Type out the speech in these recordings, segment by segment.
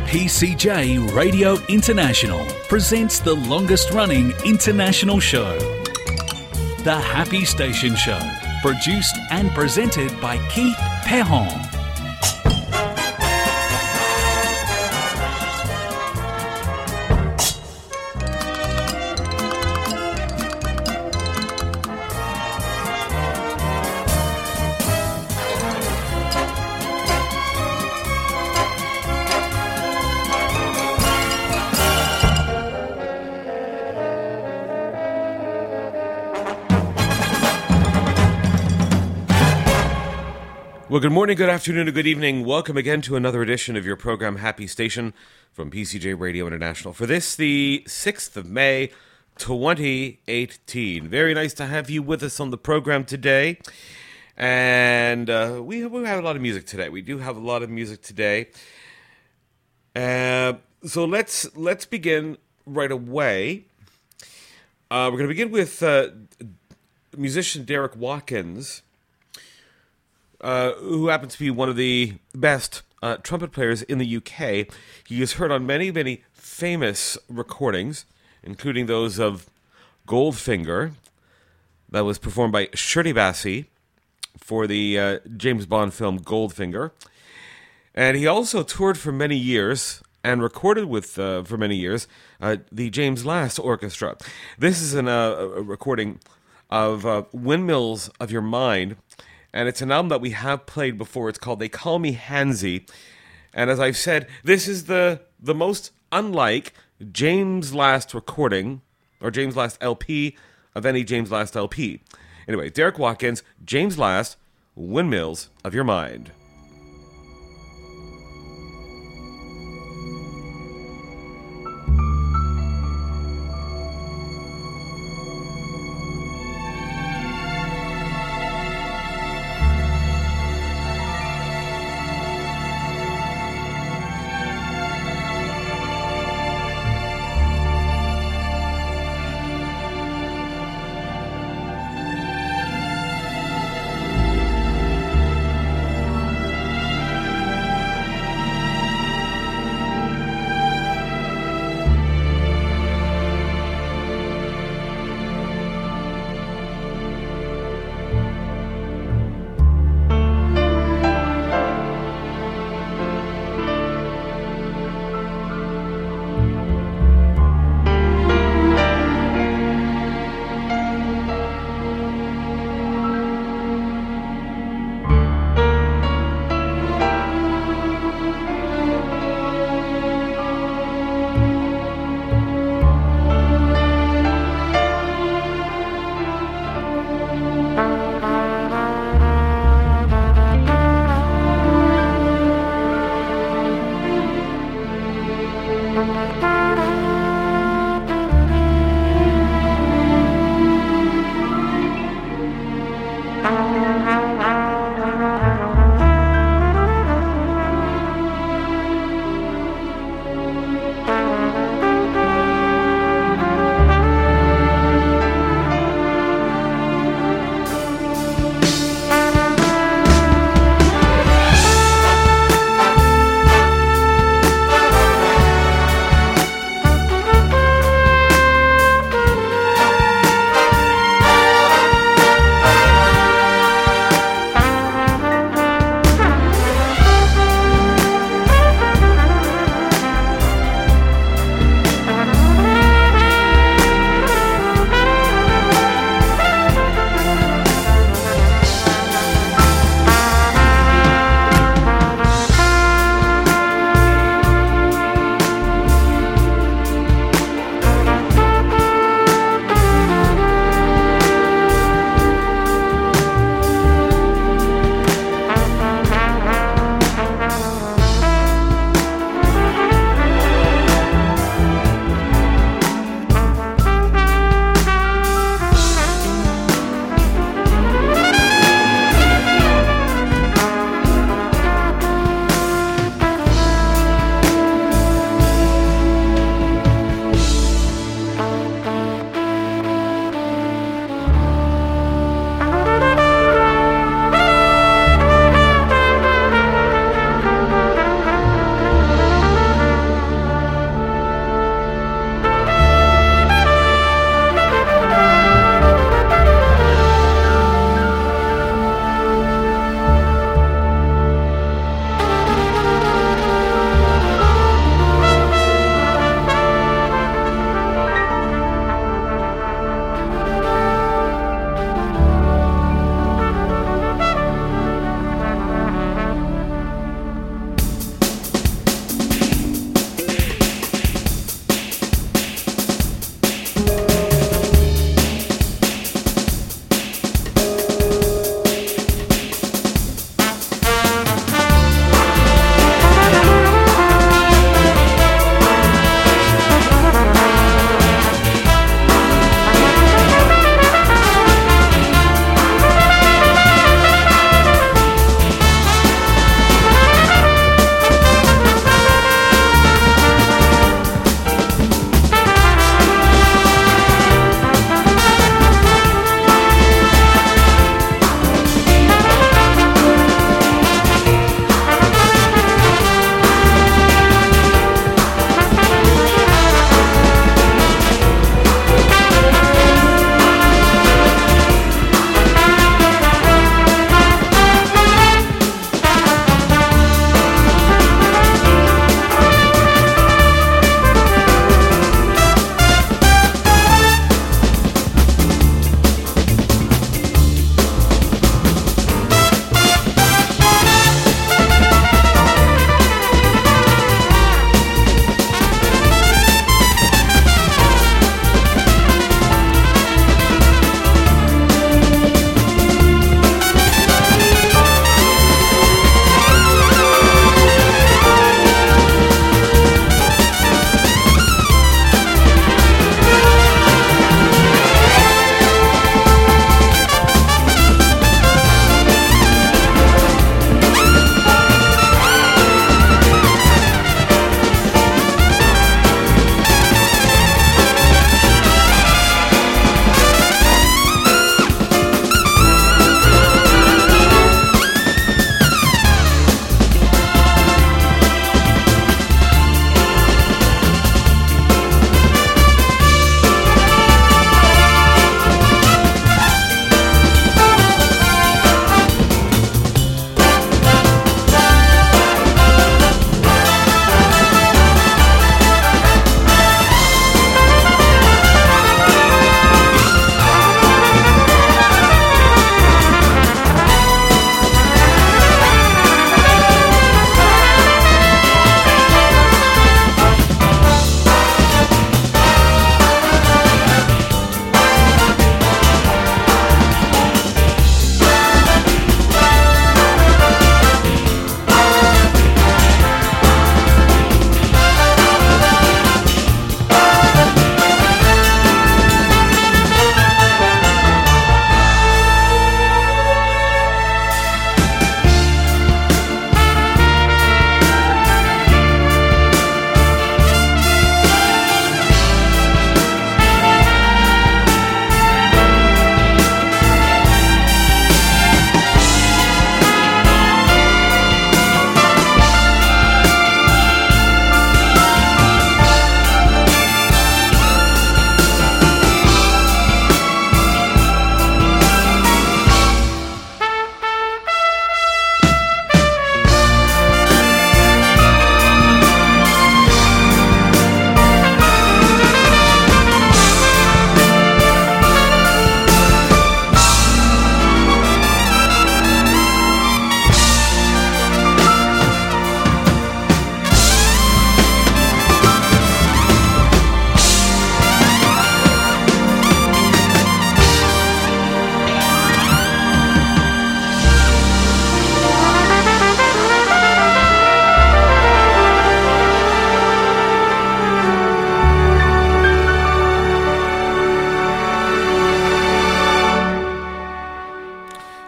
PCJ Radio International presents the longest running international show, The Happy Station Show, produced and presented by Keith Perron. Well, good morning, good afternoon, and good evening. Welcome again to another edition of your program, Happy Station, from PCJ Radio International. For this, the 6th of May, 2018. Very nice to have you with us on the program today. And we have a lot of music today. We do have a lot of music today. So let's begin right away. We're going to begin with musician Derek Watkins, who happens to be one of the best trumpet players in the UK. He is heard on many, many famous recordings, including those of Goldfinger, that was performed by Shirley Bassey for the James Bond film Goldfinger. And he also toured for many years and recorded with, for many years, the James Last Orchestra. This is a recording of Windmills of Your Mind, and it's an album that we have played before. It's called They Call Me Hansy. And as I've said, this is the most unlike James Last recording, or James Last LP, of any James Last LP. Anyway, Derek Watkins, James Last, Windmills of Your Mind.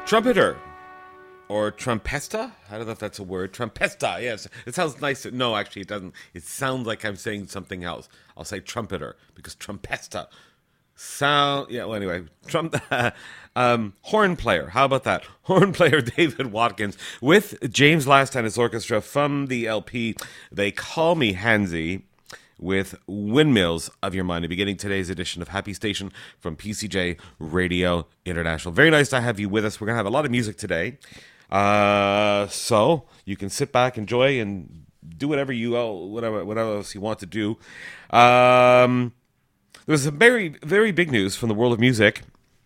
trumpeter. Or trumpesta? I don't know if that's a word. Trumpesta, yes. It sounds nice. No, actually, it doesn't. It sounds like I'm saying something else. I'll say trumpeter because trumpesta sound. Yeah, well, anyway. Horn player. How about that? Horn player David Watkins with James Last and his orchestra from the LP They Call Me Hansy with Windmills of Your Mind, beginning today's edition of Happy Station from PCJ Radio International. Very nice to have you with us. We're going to have a lot of music today. So you can sit back, enjoy, and do whatever else you want to do. There's some very, very big news from the world of music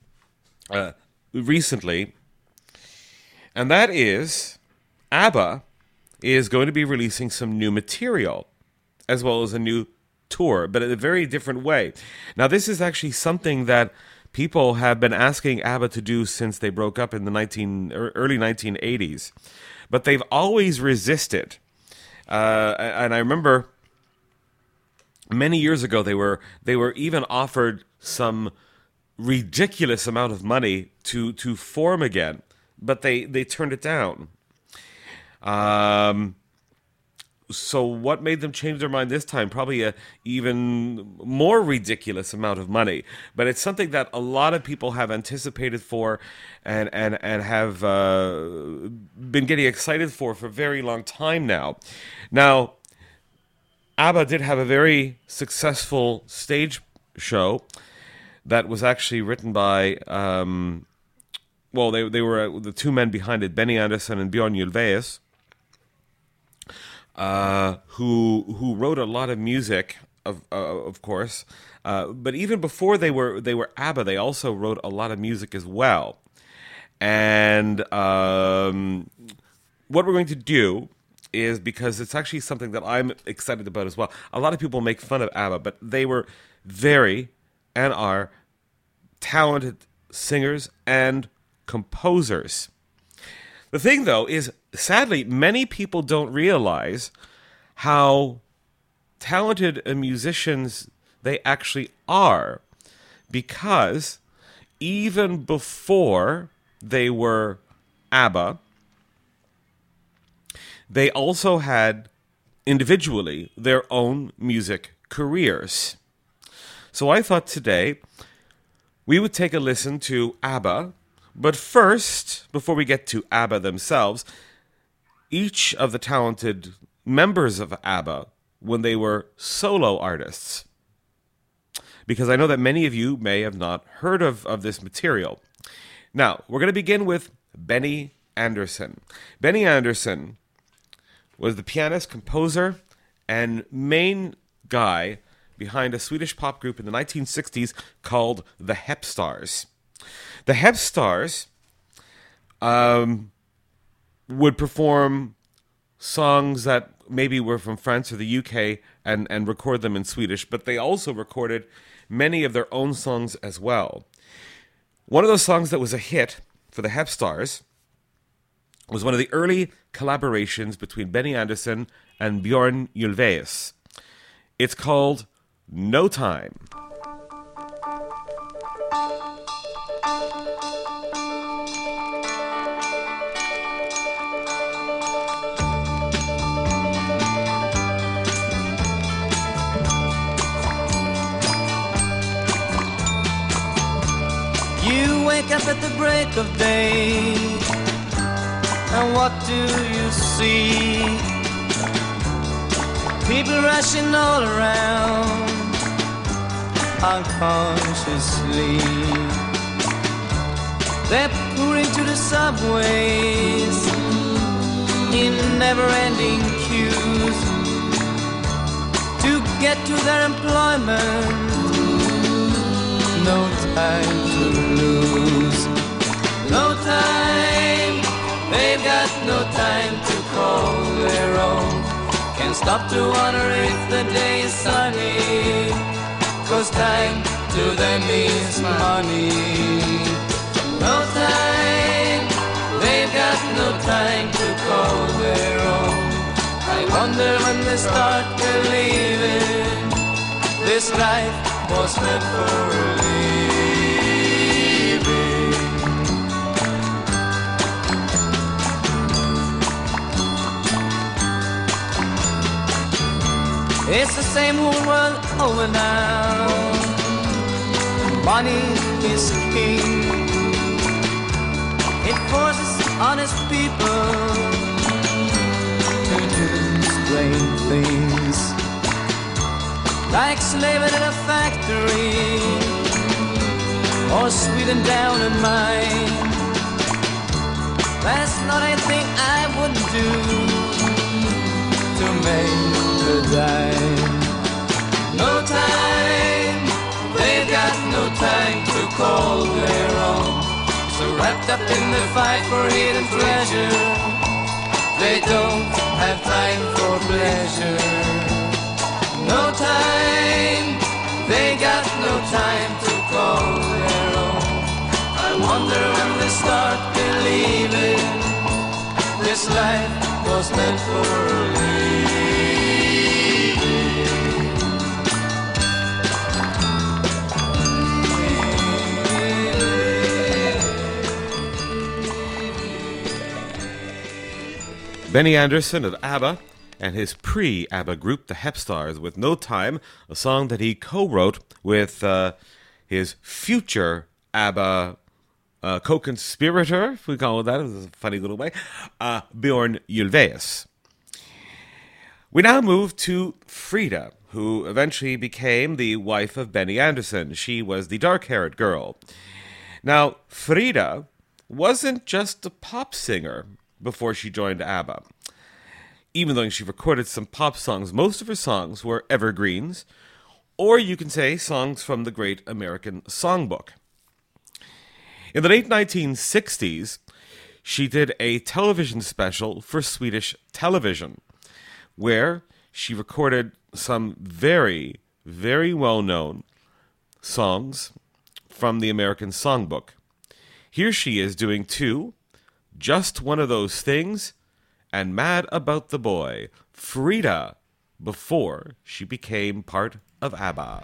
recently, and that is ABBA is going to be releasing some new material, as well as a new tour, but in a very different way. Now, this is actually something that people have been asking ABBA to do since they broke up in the early 1980s, but they've always resisted. And I remember many years ago they were even offered some ridiculous amount of money to form again, but they turned it down. So what made them change their mind this time? Probably a even more ridiculous amount of money. But it's something that a lot of people have anticipated for and have been getting excited for a very long time now. Now, ABBA did have a very successful stage show that was actually written by, they were the two men behind it, Benny Andersson and Björn Ulvaeus. Who wrote a lot of music, of course, but even before they were ABBA, they also wrote a lot of music as well. And what we're going to do is, because it's actually something that I'm excited about as well. A lot of people make fun of ABBA, but they were very and are talented singers and composers. The thing, though, is sadly, many people don't realize how talented musicians they actually are, because even before they were ABBA, they also had individually their own music careers. So I thought today we would take a listen to ABBA. But first, before we get to ABBA themselves, each of the talented members of ABBA when they were solo artists. Because I know that many of you may have not heard of this material. Now, we're going to begin with Benny Andersson. Benny Andersson was the pianist, composer, and main guy behind a Swedish pop group in the 1960s called the Hep Stars. The Hep Stars would perform songs that maybe were from France or the UK and record them in Swedish, but they also recorded many of their own songs as well. One of those songs that was a hit for the Hep Stars was one of the early collaborations between Benny Andersson and Björn Ulvaeus. It's called No Time. Wake up at the break of day, and what do you see? People rushing all around, unconsciously. They're pouring to the subways in never-ending queues to get to their employment. No time to lose. No time, they've got no time to call their own. Can't stop to wonder if the day is sunny, 'cause time to them is money. No time, they've got no time to call their own. I wonder when they start believing this life was meant for living. It's the same whole world over now. Money is king. It forces honest people to do strange things, like slaving in a factory or Sweden down a mine. That's not anything I wouldn't do to make a dime. No time, they've got no time to call their own. So wrapped up in the fight for hidden treasure, they don't have time for pleasure. No time, they got no time to call their own. I wonder when they start believing this life was meant for living. Benny Andersson of ABBA and his pre-ABBA group, the Hepstars, with No Time, a song that he co-wrote with his future ABBA co-conspirator, if we call it that. It was a funny little way, Bjorn Ulvaeus. We now move to Frida, who eventually became the wife of Benny Andersson. She was the dark-haired girl. Now, Frida wasn't just a pop singer before she joined ABBA. Even though she recorded some pop songs, most of her songs were evergreens, or you can say songs from the Great American Songbook. In the late 1960s, she did a television special for Swedish television, where she recorded some very, very well-known songs from the American Songbook. Here she is doing two, Just One of Those Things, and Mad About the Boy, Frida, before she became part of ABBA.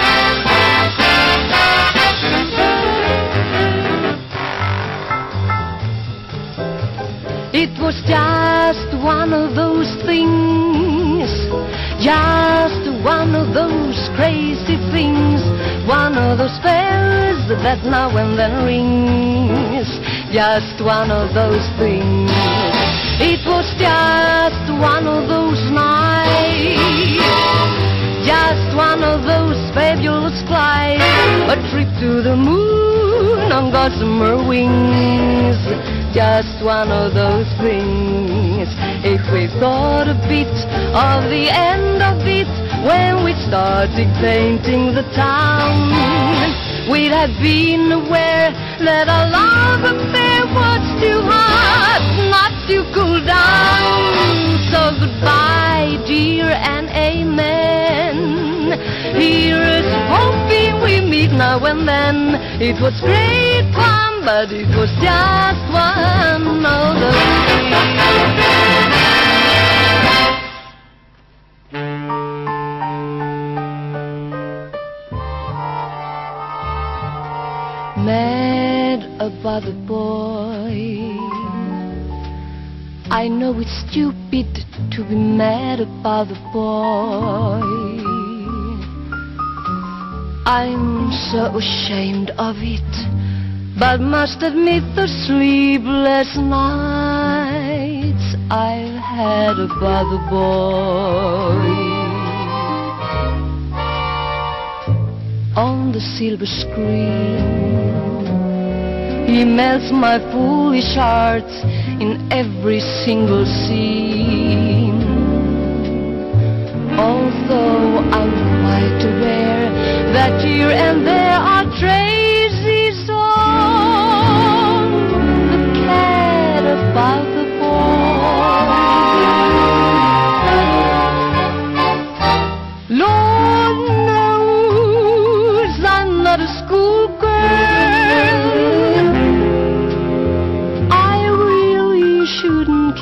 It was just one of those things, just one of those crazy things, one of those bells that now and then rings, just one of those things. It was just one of those nights, just one of those fabulous flights, a trip to the moon on gossamer wings, just one of those things. If we thought a bit of the end of it when we started painting the town, we'd have been aware that our love affair was too hot not to cool down. So goodbye, dear, and amen. Here's hoping we meet now and then. It was great fun, but it was just one of those mad about the boy. I know it's stupid to be mad about the boy. I'm so ashamed of it, but must admit the sleepless nights I've had about the boy. On the silver screen, he melts my foolish heart in every single scene. Although I'm quite aware that here and there are traces of the cat about the boy. Lord knows I'm not a schoolgirl. I really shouldn't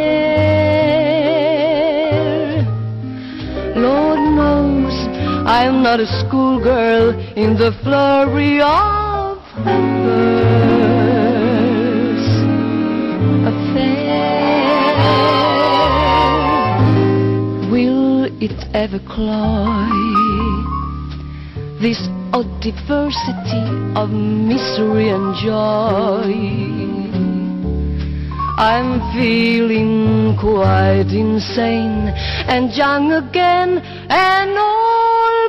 care. Lord knows I'm not a schoolgirl in the flurry of a first affair. Will it ever cloy. This odd diversity of misery and joy. I'm feeling quite insane and young again, and all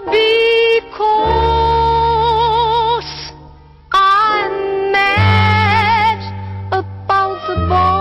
because I'm mad about the boy.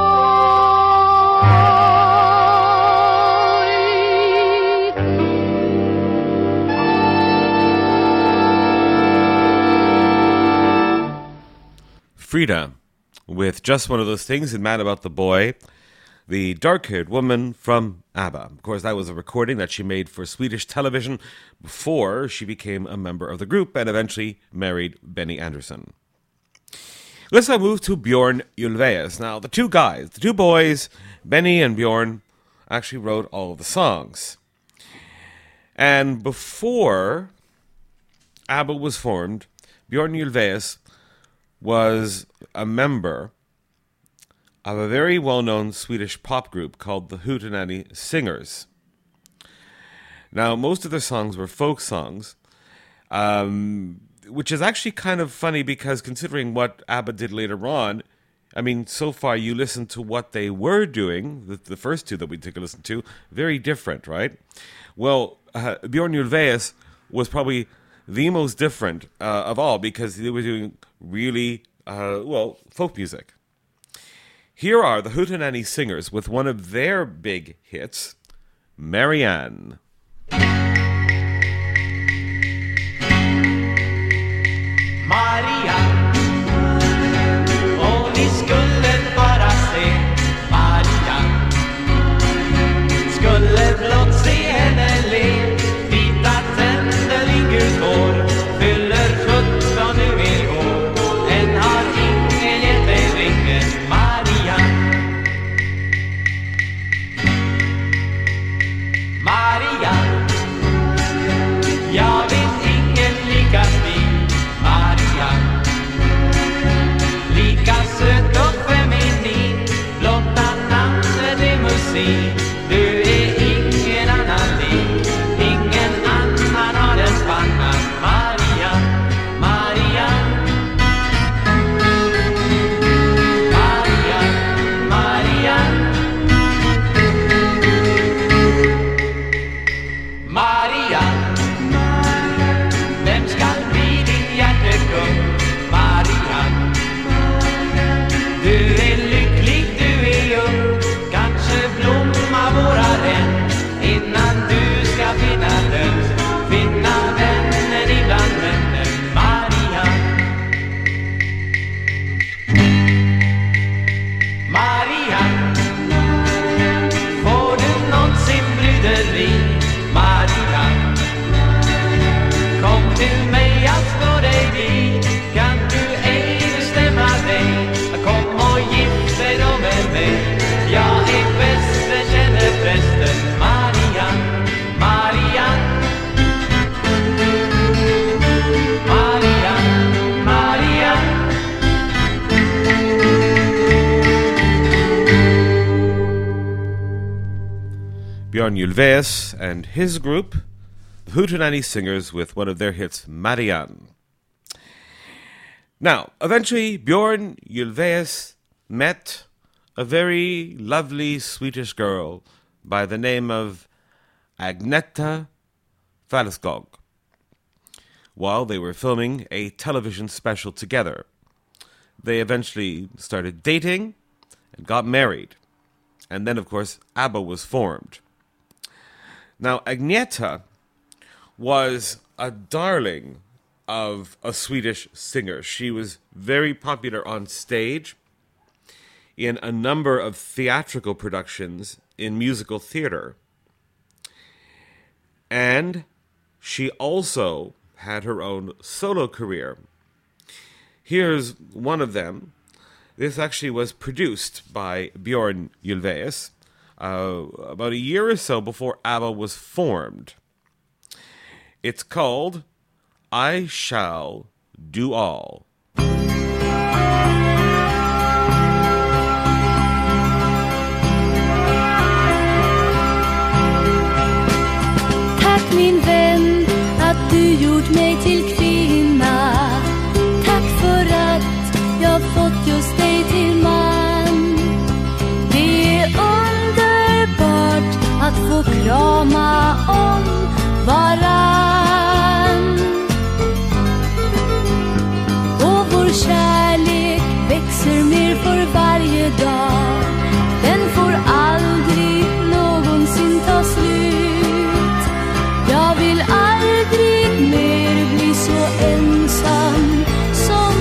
Frida, with Just One of Those Things and Mad About the Boy, the dark-haired woman from ABBA. Of course, that was a recording that she made for Swedish television before she became a member of the group and eventually married Benny Andersson. Let's now move to Bjorn Ulvaeus. Now, the two boys, Benny and Bjorn, actually wrote all of the songs. And before ABBA was formed, Bjorn Ulvaeus was a member of a very well-known Swedish pop group called the Hootenanny Singers. Now, most of their songs were folk songs, which is actually kind of funny because considering what ABBA did later on, I mean, so far you listen to what they were doing, the first two that we took a listen to, very different, right? Well, Bjorn Ulvaeus was probably the most different of all because they were doing really, folk music. Here are the Hootenanny Singers with one of their big hits, Marianne. Marianne, och ni skulle bara se Marianne. Skulle blott se henne le, vita tänder, inget hår, fyller 17 nu i år. Än har ingen gett dig ringen, Marianne. Marianne, jag vet ingen lika fin, Marianne. Lika söt och feminin, blotta namnet är musik. Du är ingen annan lik, ingen annan har den spannan, Marianne, Marianne. Marianne, Marianne. Marianne, vem skall bli din hjärtekung? Marianne, du är lycklig, du är ung. Kanske blomma våra än innan du ska finna lust, finna vännen ibland vänner, Marianne. Marianne, får du någonsin bryderi? Marianne, kom till mig, jag står dig vid. Kan du ej bestämma dig? Kom och gift dig då med mig. Jag är bäste, känner prästen, Marianne, Marianne. Marianne, Marianne. Bjorn Ulvaeus and his group, the Hootenanny Singers, with one of their hits, Marianne. Now, eventually, Bjorn Ulvaeus met a very lovely Swedish girl by the name of Agneta Fältskog while they were filming a television special together. They eventually started dating and got married. And then, of course, ABBA was formed. Now, Agneta was a darling of a Swedish singer. She was very popular on stage in a number of theatrical productions in musical theater. And she also had her own solo career. Here's one of them. This actually was produced by Bjorn Ulvaeus about a year or so before ABBA was formed. It's called I Shall Do All. mig till kvinna. Tack för att jag fått just dig till man. Det är underbart att få krama om varann. Och vår kärlek växer mer för varje dag. Den får aldrig någonsin ta slut. Jag vill aldrig mer bli så ensam som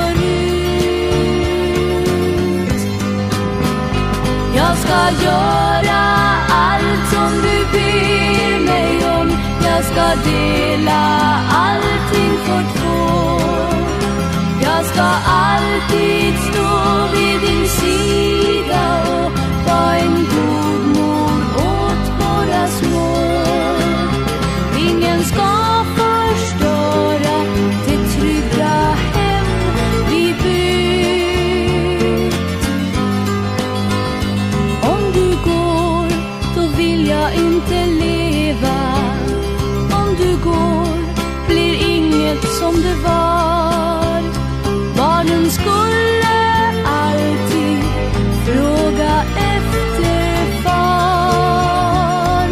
förut. Jag ska göra allt som du ber mig om. Jag ska dela allting för två. Jag ska alltid stå vid din sida och vara en god mor åt våra små. Ingen ska förstöra det trygga hem vi byggt. Om du går, då vill jag inte leva. Om du går, blir inget som det var. Barnen skulle alltid fråga efter far.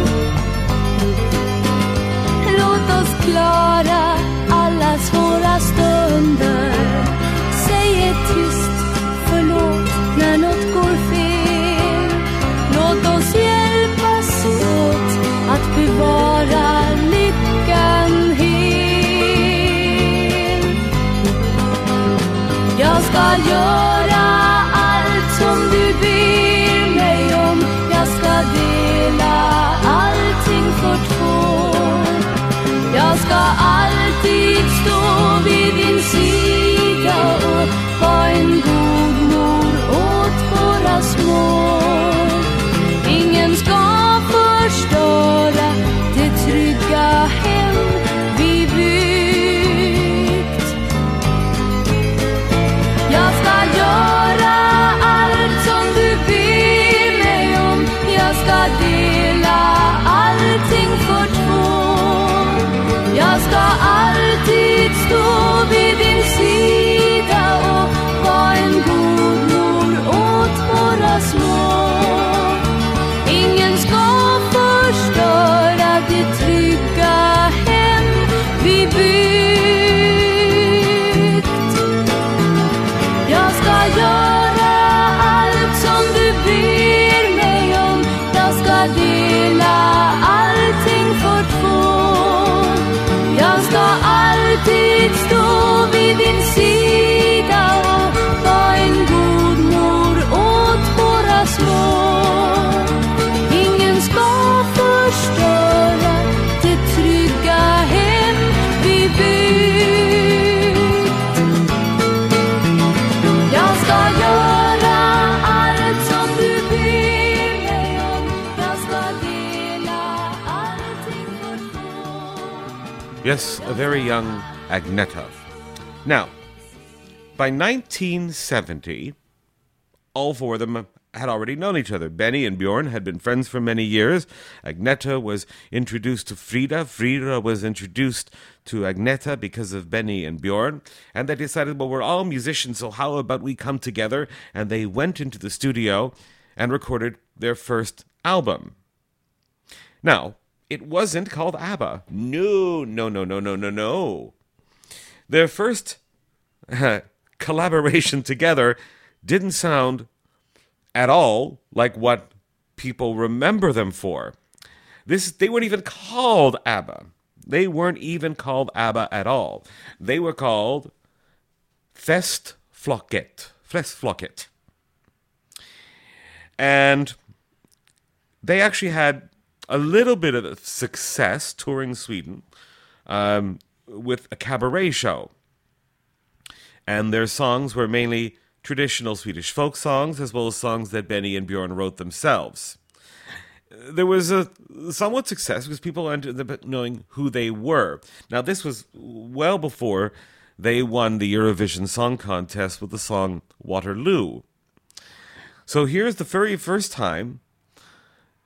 Låt oss klara alla svåra stunder. Säg ett tyst förlåt när något går fel. Låt oss hjälpas åt att bevara lyckan hel. Jag ska göra allt som du ber mig om. Jag ska dela allting för två. Jag ska alltid stå vid din sida och vara en god mor åt våra små. Ingen ska förstöra det trygga hem vi byggt. Jag ska göra allt som du ber mig om. Jag ska dela allting för två. Jag ska alltid stå vid din sida och vara en god mor åt våra små. Ingen ska förstöra det trygga hem vi byggt. Jag ska göra allt som du ber mig om. Jag ska dela allting för två. Jag ska alltid stå vid din sida och vara en god mor åt våra små. Ingen ska förstöra det trygga hem vi byggt. Jag ska göra allt som du ber mig om. Jag ska dela allting för två. Yes, a very young Agneta. Now, by 1970, all four of them had already known each other. Benny and Bjorn had been friends for many years. Agneta was introduced to Frida. Frida was introduced to Agneta because of Benny and Bjorn. And they decided, well, we're all musicians, so how about we come together? And they went into the studio and recorded their first album. Now, it wasn't called ABBA. No. Their first collaboration together didn't sound at all like what people remember them for. They weren't even called ABBA. They weren't even called ABBA at all. They were called Festflocket. And they actually had a little bit of success touring Sweden with a cabaret show. And their songs were mainly traditional Swedish folk songs, as well as songs that Benny and Bjorn wrote themselves. There was a somewhat success because people ended up knowing who they were. Now, this was well before they won the Eurovision Song Contest with the song Waterloo. So here's the very first time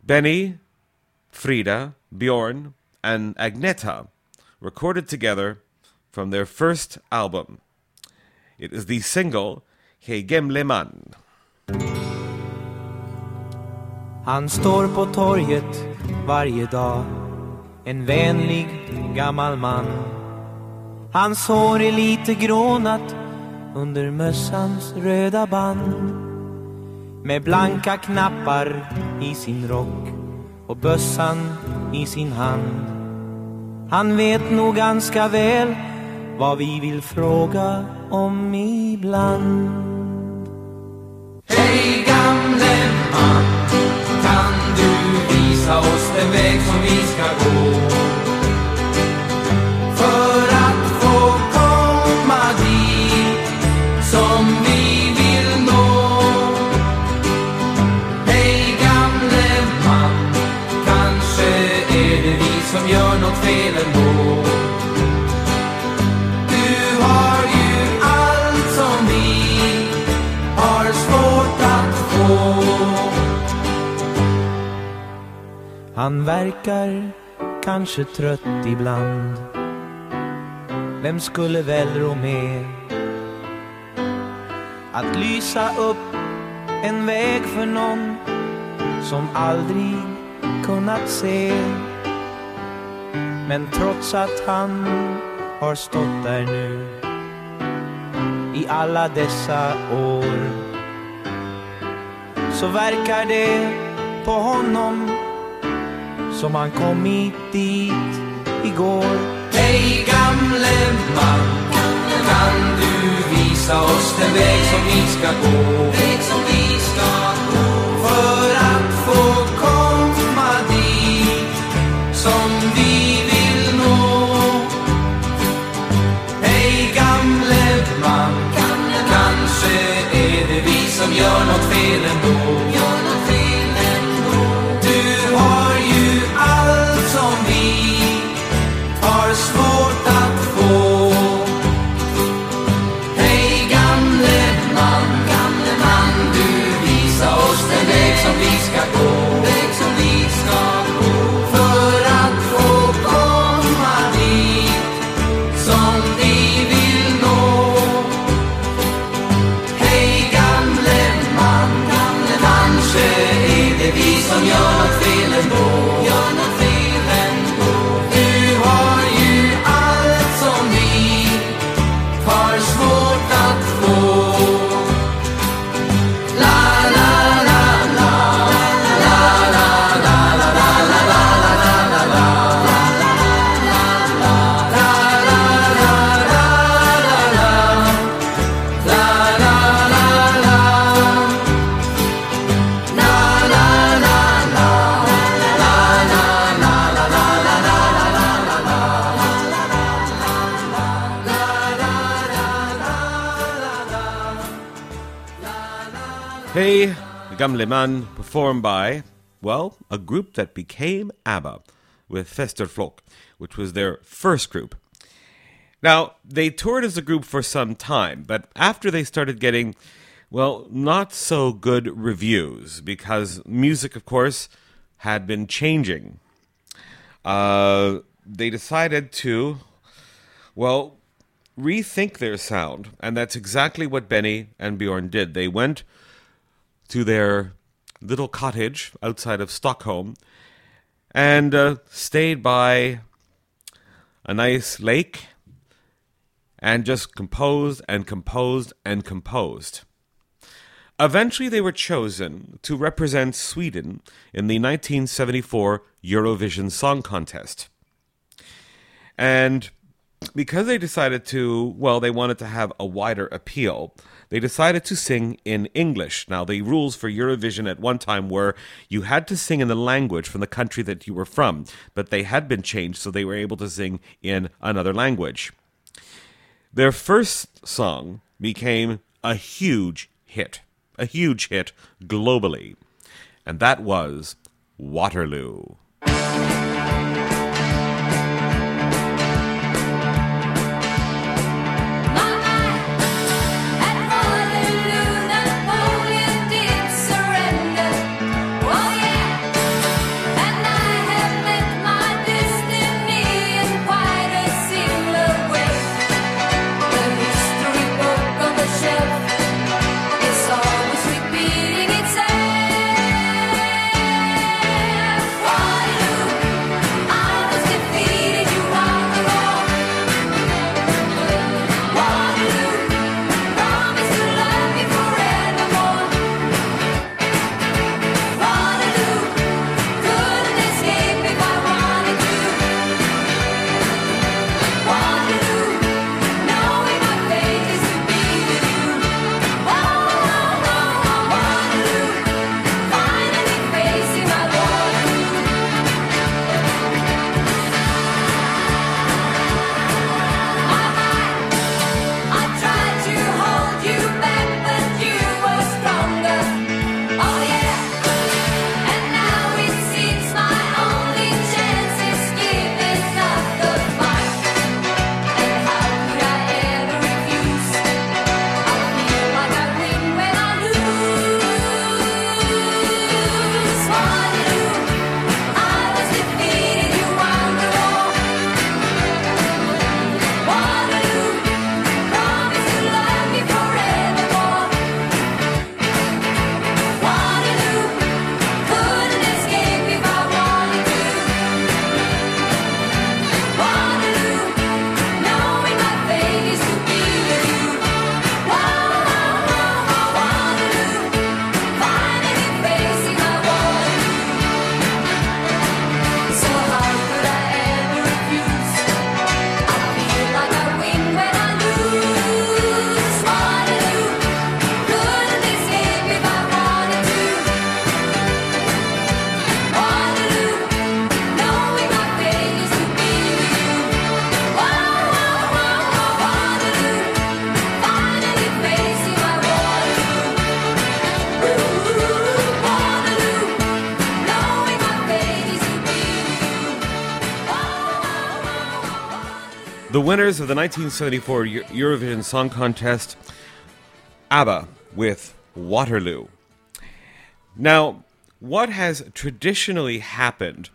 Benny, Frida, Bjorn, and Agneta recorded together from their first album. It is the single Hej gamle man. Han står på torget varje dag, en vänlig gammal man. Hans hår är lite grånat under mössans röda band, med blanka knappar i sin rock och bössan i sin hand. Han vet nog ganska väl vad vi vill fråga om ibland. Hej gamle man, kan du visa oss den väg som vi ska gå? För att få komma dit som vi vill nå. Hej gamle man, kanske är det vi som gör något fel ändå. Du har ju allt som vi har svårt att få. Han verkar kanske trött ibland. Vem skulle väl rå med att lysa upp en väg för någon som aldrig kunnat se? Men trots att han har stått där nu i alla dessa år, så verkar det på honom som han kommit dit igår. Hej gamle man, kan du visa oss den väg som vi ska gå? Väg som vi ska gå. För att få komma dit som vi vill nå. Hej gamle man, kanske är det vi som gör något fel ändå. Du har ju allt som vi har svårt att få. Hej gamle man, du visa oss den väg som vi ska gå. Väg som vi ska gå. För att få komma dit som vi vill nå. Hej gamle man, kanske är det vi som gör något fel ändå. Du har ju allt som vi har svårt att få. La la la la, la la la la la la la Hej gamle man, performed by, well, a group that became ABBA with Festerflock, which was their first group. Now, they toured as a group for some time, but after they started getting, well, not so good reviews, because music, of course, had been changing. They decided to, well, rethink their sound, and that's exactly what Benny and Bjorn did. They went to their little cottage outside of Stockholm and stayed by a nice lake and just composed and composed and composed. Eventually they were chosen to represent Sweden in the 1974 Eurovision Song Contest. And because they decided to, well, they wanted to have a wider appeal, they decided to sing in English. Now, the rules for Eurovision at one time were you had to sing in the language from the country that you were from, but they had been changed, so they were able to sing in another language. Their first song became a huge hit globally, and that was Waterloo. Quite a similar way. The winners of the 1974 Eurovision Song Contest, ABBA with Waterloo. Now, what has traditionally happened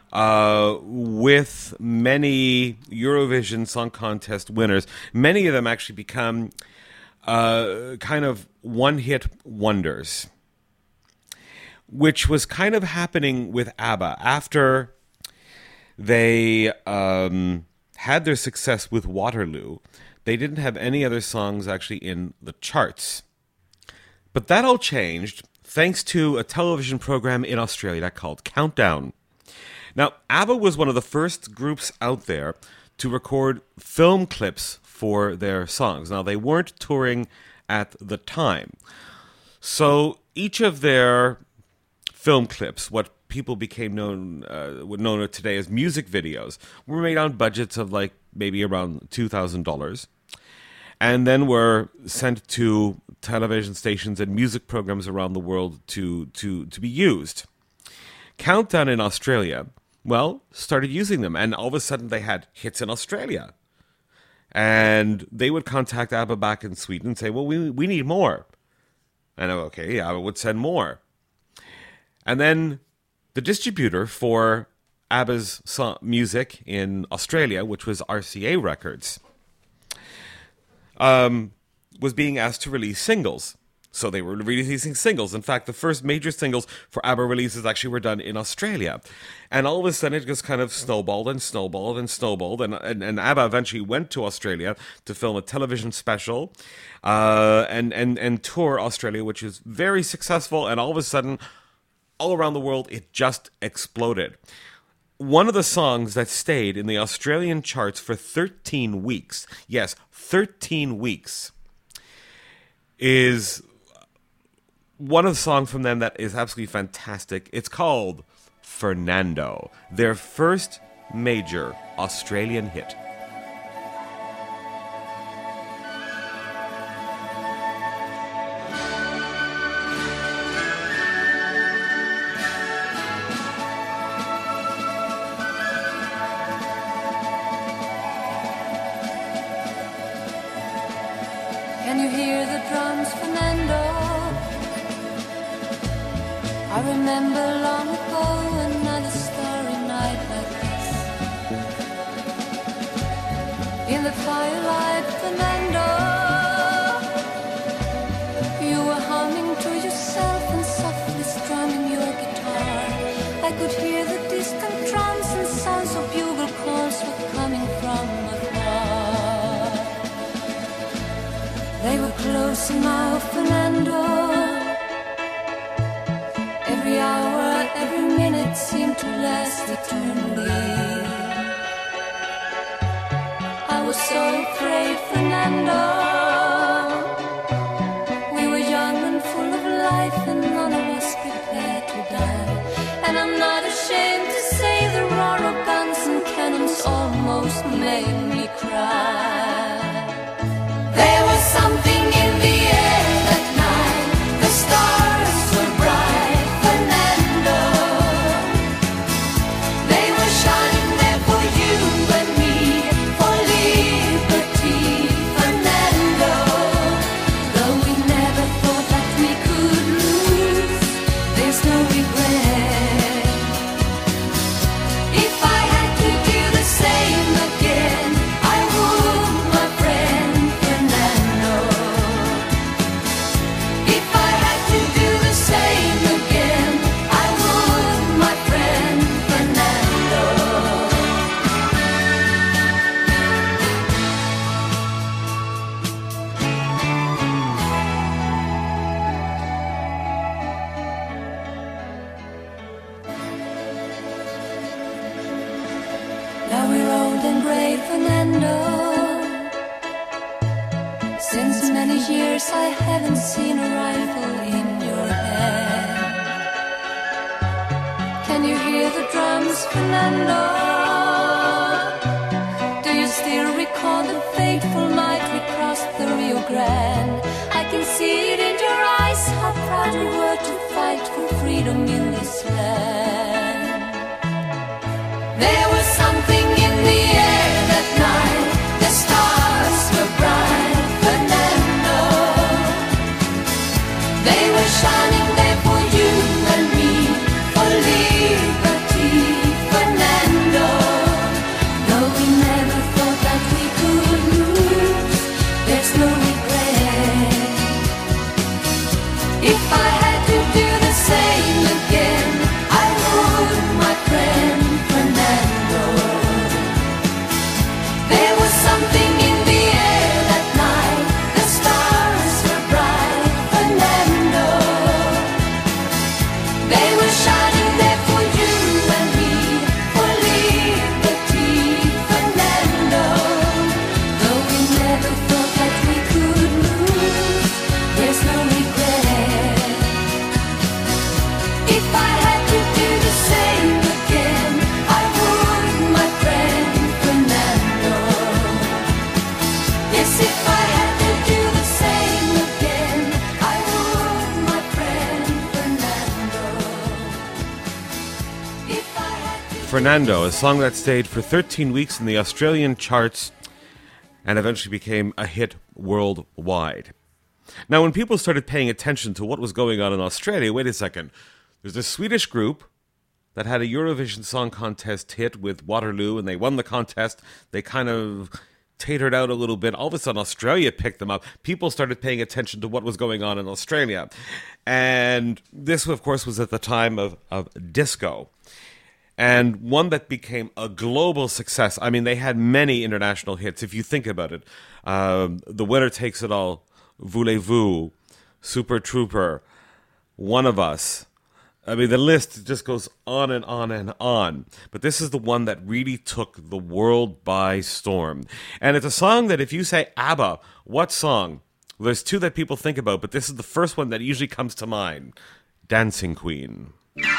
with many Eurovision Song Contest winners, many of them actually become kind of one-hit wonders, which was kind of happening with ABBA after they had their success with Waterloo. They didn't have any other songs actually in the charts. But that all changed thanks to a television program in Australia called Countdown. Now, ABBA was one of the first groups out there to record film clips for their songs. Now, they weren't touring at the time. So each of their film clips, what people became known today as music videos, were made on budgets of like maybe around $2,000, and then were sent to television stations and music programs around the world to be used. Countdown in Australia, well, started using them, and all of a sudden they had hits in Australia. And they would contact ABBA back in Sweden and say, well, we need more. And okay, ABBA would send more. And then the distributor for ABBA's music in Australia, which was RCA Records, was being asked to release singles. So they were releasing singles. In fact, the first major singles for ABBA releases actually were done in Australia. And all of a sudden it just kind of snowballed and snowballed and snowballed. And ABBA eventually went to Australia to film a television special and tour Australia, which is very successful. And all of a sudden, all around the world, it just exploded. One of the songs that stayed in the Australian charts for 13 weeks, yes, 13 weeks, is one of the songs from them that is absolutely fantastic. It's called Fernando, their first major Australian hit. Can you hear the drums, Fernando? I remember long ago another starry night like this. In the firelight, Fernando, you were humming to yourself and softly strumming your guitar. I could hear the distant drums and sounds of bugle calls were coming from afar. They were close now, Fernando. Every hour, every minute seemed to last eternally. I was so afraid, Fernando. We were young and full of life, and none of us prepared to die. And I'm not ashamed to say the roar of guns and cannons almost made me cry. There was something in the air that night. The stars were bright, Fernando. They were shining there for you and me, for liberty, Fernando. Though we never thought that we could lose, there's no regret. If I had to do the same again, I would, my friend Fernando. If I had to do the same again, I would, my friend Fernando. Now we're old and gray, Fernando. Since many years I haven't seen a rifle in your hand. Can you hear the drums, Fernando? Do you still recall the fateful night we crossed the Rio Grande? I can see it in your eyes, how proud we were to fight for freedom in this land. There was something in the air that night. Fernando, a song that stayed for 13 weeks in the Australian charts and eventually became a hit worldwide. Now, when people started paying attention to what was going on in Australia, wait a second, there's a Swedish group that had a Eurovision Song Contest hit with Waterloo, and they won the contest. They kind of tatered out a little bit. All of a sudden, Australia picked them up. People started paying attention to what was going on in Australia. And this, of course, was at the time of disco. And one that became a global success. I mean, they had many international hits, if you think about it. The Winner Takes It All, Voulez-Vous, Super Trooper, One of Us. I mean, the list just goes on and on and on. But this is the one that really took the world by storm. And it's a song that if you say ABBA, what song? Well, there's two that people think about, but this is the first one that usually comes to mind. Dancing Queen.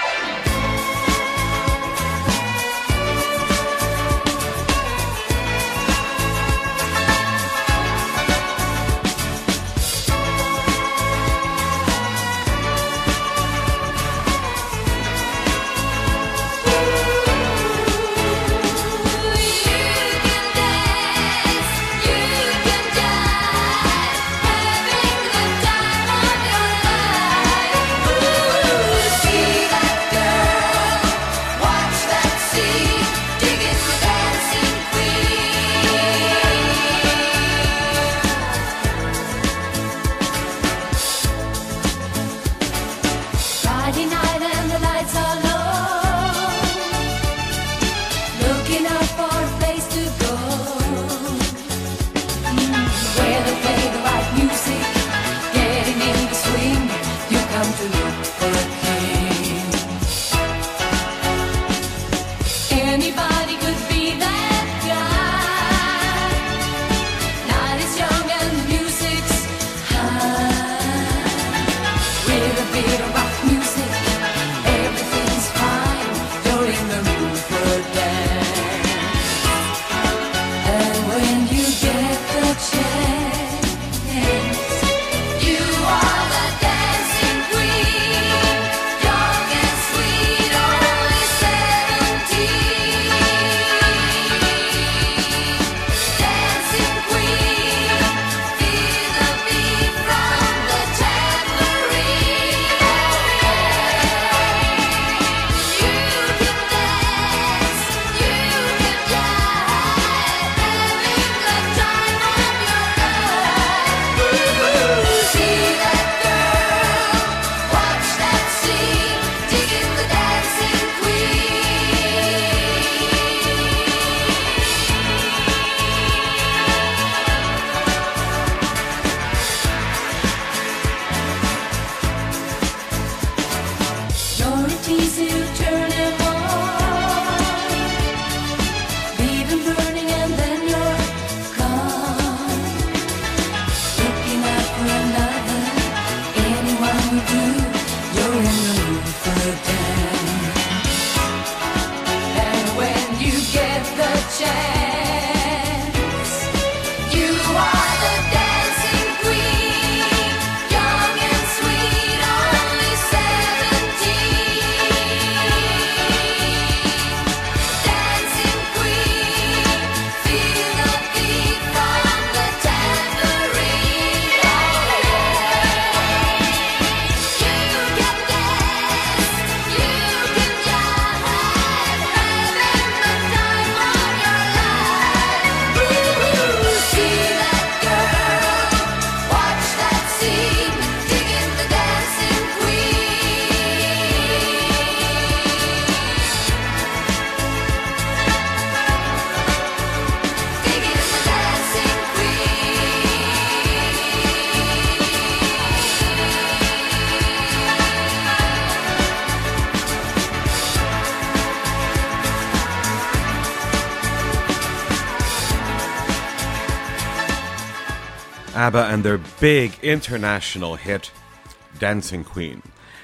ABBA and their big international hit, Dancing Queen.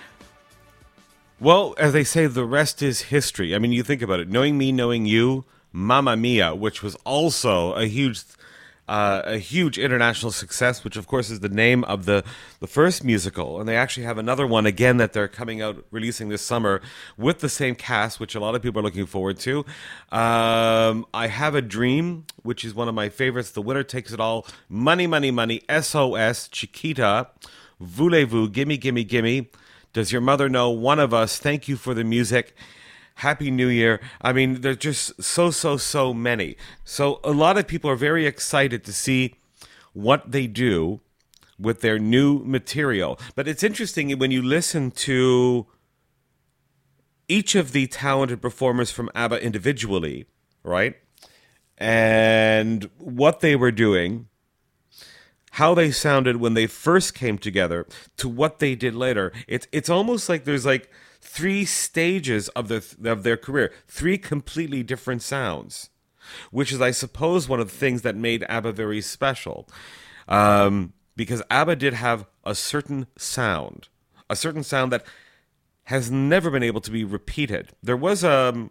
Well, as they say, the rest is history. I mean, you think about it. Knowing Me, Knowing You, Mamma Mia, which was also a huge a huge international success, which of course is the name of the first musical. And they actually have another one again that they're coming out, releasing this summer with the same cast, which a lot of people are looking forward to. I Have a Dream, which is one of my favorites. The Winner Takes It All, Money, Money, Money, SOS, Chiquita, Voulez-Vous, Gimme, Gimme, Gimme, Does Your Mother Know, One of Us, Thank You for the Music, Happy New Year. I mean, there's just so many. So a lot of people are very excited to see what they do with their new material. But it's interesting when you listen to each of the talented performers from ABBA individually, right? And what they were doing, how they sounded when they first came together to what they did later. It's almost like there's like 3 stages of their career, 3 completely different sounds, which is, I suppose, one of the things that made ABBA very special. Because ABBA did have a certain sound that has never been able to be repeated. There was a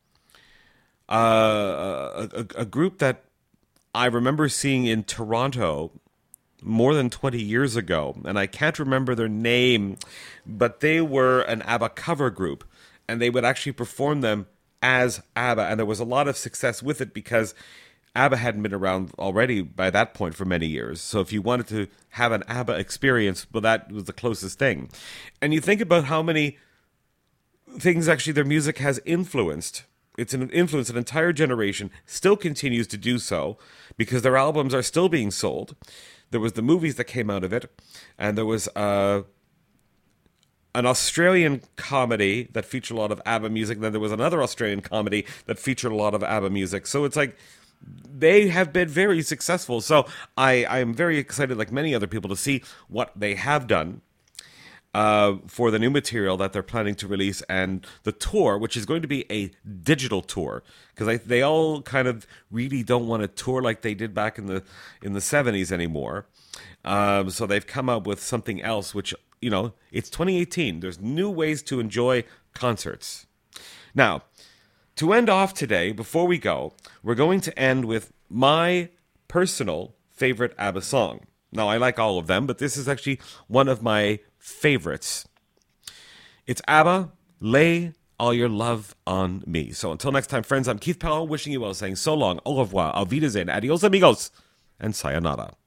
group that I remember seeing in Toronto more than 20 years ago, and I can't remember their name, but they were an ABBA cover group, and they would actually perform them as ABBA, and there was a lot of success with it because ABBA hadn't been around already by that point for many years. So if you wanted to have an ABBA experience, well, that was the closest thing. And you think about how many things actually their music has influenced. It's influenced an entire generation, still continues to do so, because their albums are still being sold. There was the movies that came out of it, and there was an Australian comedy that featured a lot of ABBA music, and then there was another Australian comedy that featured a lot of ABBA music. So it's like they have been very successful. So I am very excited, like many other people, to see what they have done for the new material that they're planning to release, and the tour, which is going to be a digital tour, because they all kind of really don't want to tour like they did back in the 70s anymore. So they've come up with something else, which, you know, it's 2018. There's new ways to enjoy concerts. Now, to end off today, before we go, we're going to end with my personal favorite ABBA song. Now, I like all of them, but this is actually one of my favorites. It's ABBA, Lay All Your Love on Me. So until next time, friends, I'm Keith Powell, wishing you well, saying so long, au revoir, auf Wiedersehen, adios amigos, and sayonara.